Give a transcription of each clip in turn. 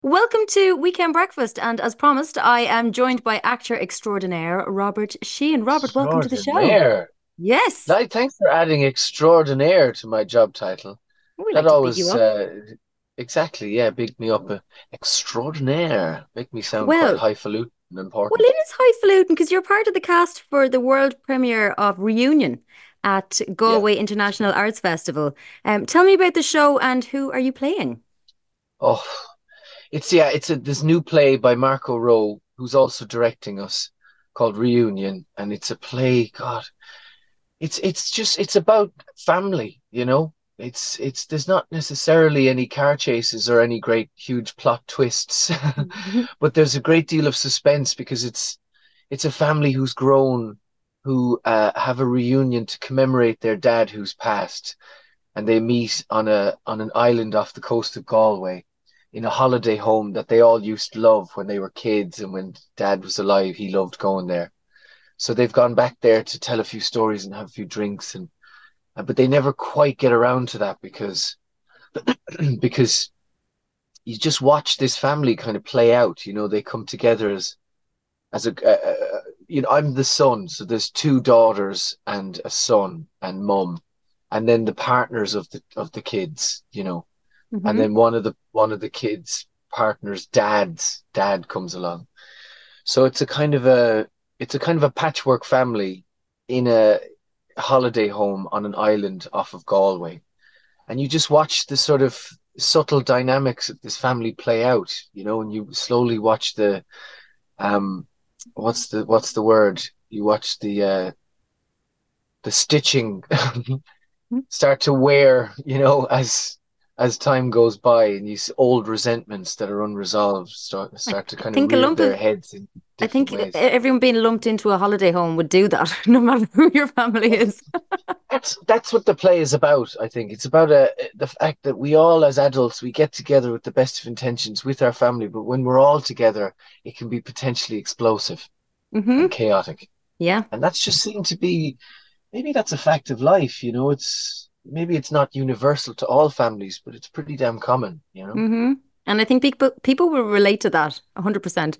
Welcome to Weekend Breakfast, and as promised, I am joined by actor extraordinaire Robert Sheehan. Robert, welcome to the show. Extraordinaire. Yes, Thanks for adding extraordinaire to my job title. we That like to big you always, up. exactly, yeah, big me up. Extraordinaire. Make me sound quite Well, highfalutin and well, important. it is highfalutin because you're part of the cast for the world premiere of Reunion at Yeah. Galway International Arts Festival. Tell me about the show and who are you playing? Oh, it's this new play by Marco Rowe, who's also directing us, called Reunion, and it's a play. God, it's about family, you know. It's there's not necessarily any car chases or any great huge plot twists, but there's a great deal of suspense because it's a family who's grown, who have a reunion to commemorate their dad who's passed, and they meet on an island off the coast of Galway in a holiday home that they all used to love when they were kids, and when dad was alive, he loved going there. So they've gone back there to tell a few stories and have a few drinks, and but they never quite get around to that because because you just watch this family kind of play out. You know, they come together as you know, I'm the son, so there's two daughters and a son and mum, and then the partners of the kids, you know, and Hmm. then one of the kids' partners' dad comes along. So it's a kind of a patchwork family in a holiday home on an island off of Galway. And you just watch the sort of subtle dynamics of this family play out, you know, and you slowly watch the um what's the word? You watch the stitching start to wear, you know, as time goes by, and these old resentments that are unresolved I, start to I kind of think a rear lump their of heads in I different think ways. everyone being lumped into a holiday home would do that, no matter who your family Well, is. that's what the play is about. I think it's about the fact that we all, as adults, we get together with the best of intentions with our family, but when we're all together, it can be potentially explosive and Hmm. chaotic. Yeah. And that's just seemed to be maybe that's a fact of life, you know. It's maybe it's not universal to all families, but it's pretty damn common, you know. Hmm. And I think people will relate to that 100%.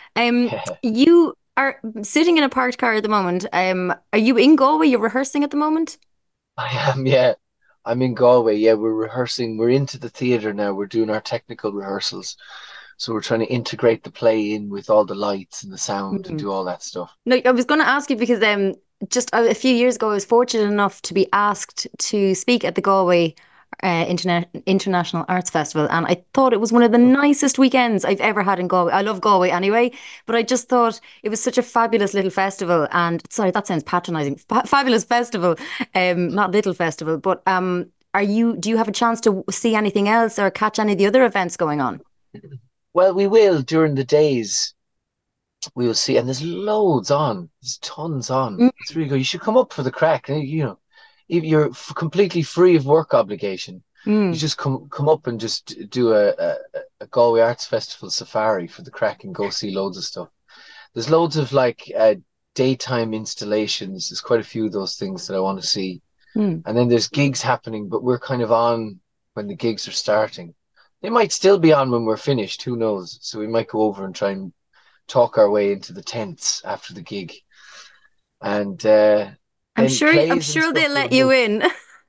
You are sitting in a parked car at the moment. Are you in Galway? You're rehearsing at the moment? I am, yeah. I'm in Galway. Yeah, we're rehearsing. We're into the theater now. We're doing our technical rehearsals. So we're trying to integrate the play in with all the lights and the sound and Mhm. do all that stuff. No, I was going to ask you because just a few years ago, I was fortunate enough to be asked to speak at the Galway International Arts Festival, and I thought it was one of the nicest weekends I've ever had in Galway. I love Galway anyway, but I just thought it was such a fabulous little festival. And sorry, that sounds patronizing. Fabulous festival, not little festival. But do you have a chance to see anything else or catch any of the other events going on? Well, we will during the days. We will see, and there's loads on. There's tons on. Mm, It's really good. You should come up for the crack. You know, if you're completely free of work obligation. You mm. just come up and just do a Galway Arts Festival safari for the crack and go see loads of stuff. There's loads of like daytime installations. There's quite a few of those things that I want to see. Mm. And then there's gigs happening, but we're kind of on when the gigs are starting. They might still be on when we're finished, who knows? So we might go over and try and talk our way into the tents after the gig. And then I'm plays and sure stuff they'll will let you move. in.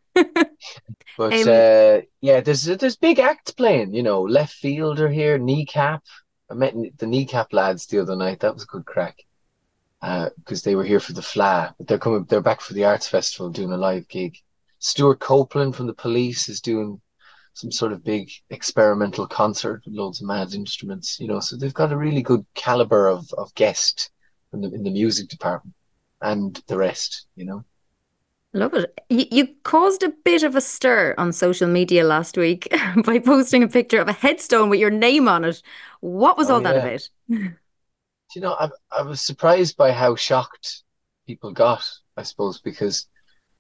But Um, yeah, there's big acts playing, you know, left fielder here, kneecap. I met the kneecap lads the other night. That was a good crack. Because they were here for the Fla, but they're back for the Arts Festival doing a live gig. Stuart Copeland from the Police is doing some sort of big experimental concert with loads of mad instruments, you know. So they've got a really good caliber of guest in the music department and the rest, you know. Love it. You caused a bit of a stir on social media last week by posting a picture of a headstone with your name on it. What was Oh all that yeah. about? You know, I was surprised by how shocked people got, I suppose, because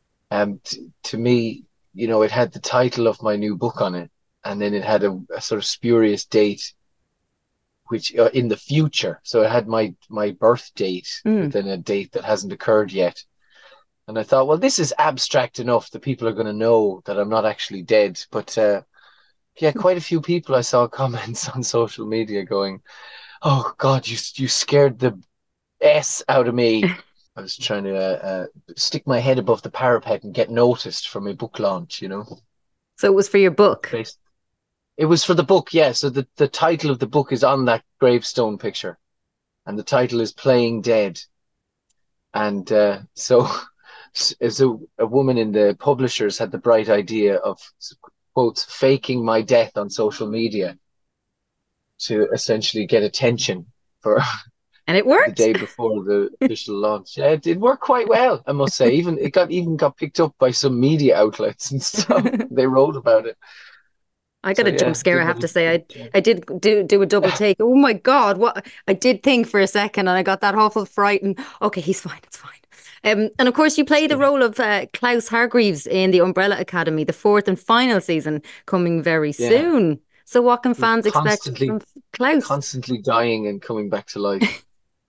to me, you know, it had the title of my new book on it, and then it had a sort of spurious date, which in the future. So it had my birth date, but Mm. then a date that hasn't occurred yet. And I thought, well, this is abstract enough that people are going to know that I'm not actually dead. But yeah, quite a few people I saw comments on social media going, "Oh God, you scared the S out of me." I was trying to stick my head above the parapet and get noticed for my book launch, you know. So it was for your book. It was for the book, yeah. So the title of the book is on that gravestone picture, and the title is Playing Dead. And so as a woman in the publishers had the bright idea of, quotes, faking my death on social media to essentially get attention for And it the worked. day before the official launch. Yeah, it did work quite well, I must say. Even got picked up by some media outlets and stuff. They wrote about it. I got So a jump yeah, scare, I good have way to to say. get I a job. I did do a double take. Oh my God, what I did think for a second, and I got that awful fright. And okay, he's fine, it's fine. And of course, you play the Yeah, role of Klaus Hargreaves in the Umbrella Academy, the fourth and final season coming very yeah. soon. So, what can We're fans expect constantly from Klaus? constantly dying and coming back to life.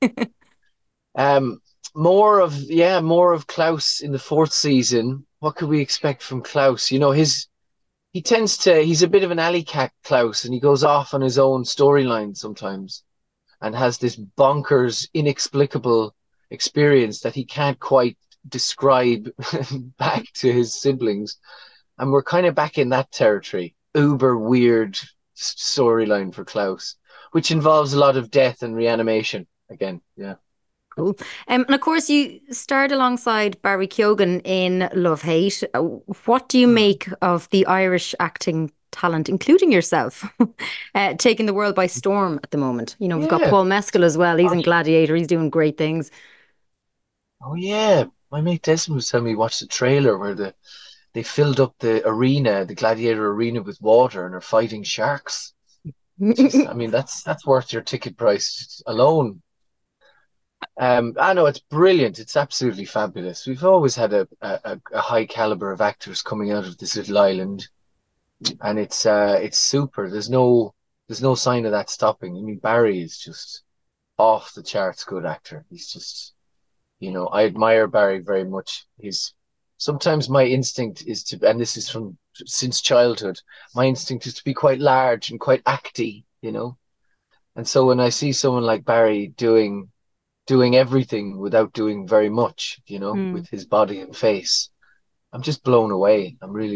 Um, more of Klaus in the fourth season. What could we expect from Klaus? He's a bit of an alley cat, Klaus, and he goes off on his own storyline sometimes and has this bonkers, inexplicable experience that he can't quite describe back to his siblings. And we're kind of back in that territory. Uber weird storyline for Klaus, which involves a lot of death and reanimation again. Yeah. Cool. And of course, you starred alongside Barry Keoghan in Love Hate. What do you Hmm. make of the Irish acting talent, including yourself, taking the world by storm at the moment? You know, we've got Yeah. Paul Mescal as well. He's in Gosh. Gladiator. He's doing great things. Oh yeah. My mate Desmond was telling me watch the trailer where they filled up the arena, the gladiator arena with water and are fighting sharks. Just, I mean, that's worth your ticket price alone. I know it's brilliant. It's absolutely fabulous. We've always had a high caliber of actors coming out of this little island, and it's super. There's no sign of that stopping. I mean, Barry is just off the charts good actor. He's just, I admire Barry very much. He's sometimes my instinct is to, and this is from since childhood, my instinct is to be quite large and quite acty. And so when I see someone like Barry doing everything without doing very much, Hmm. with his body and face, I'm just blown away.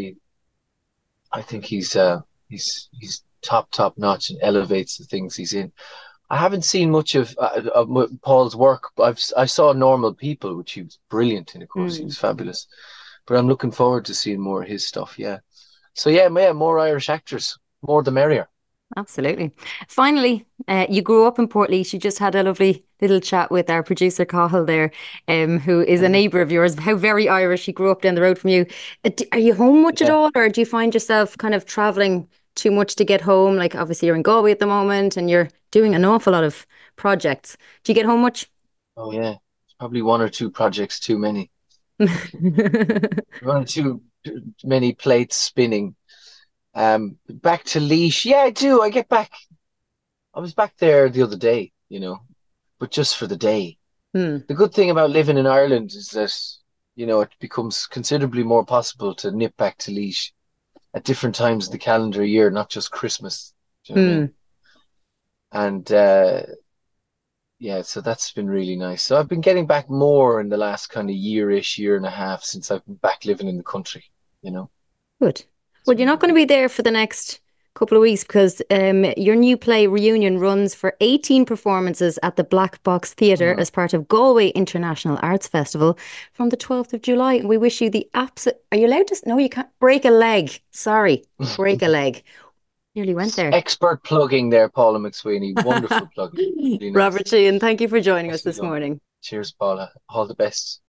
I think he's top notch and elevates the things he's in. I haven't seen much of Paul's work. I saw Normal People, which he was brilliant in. Of course, he Hmm. was fabulous. But I'm looking forward to seeing more of his stuff. Yeah. So yeah, more Irish actors, more the merrier. Absolutely. Finally, you grew up in Portlaoise. You just had a lovely little chat with our producer Cathal there, who is a Yeah, neighbour of yours. How very Irish. He grew up down the road from you. Are you home much at yeah. all, or do you find yourself kind of traveling too much to get home? Like obviously you're in Galway at the moment, and you're doing an awful lot of projects. Do you get home much? Oh yeah. It's probably one or two projects too many. One or too many plates spinning. Back to Laois. Yeah, I do. I get back. I was back there the other day, but just for the day. Hmm. The good thing about living in Ireland is that, it becomes considerably more possible to nip back to Laois at different times of the calendar year, not just Christmas. Do you know what I Hmm. mean? And yeah, so that's been really nice. So I've been getting back more in the last kind of year-ish, year and a half since I've been back living in the country, you know. Good. It's Well, you're been not going to lovely. be there for the next couple of weeks because your new play Reunion runs for 18 performances at the Black Box Theatre Mm. as part of Galway International Arts Festival from the 12th of July. And we wish you the absolute. Are you allowed to? No, you can't. Break a leg. Sorry. Break a leg. Nearly went there. Expert plugging there, Paula McSweeney. Wonderful plugging. Really nice. Robert Sheehan, thank you for joining us Nicely this done. morning. Cheers, Paula. All the best.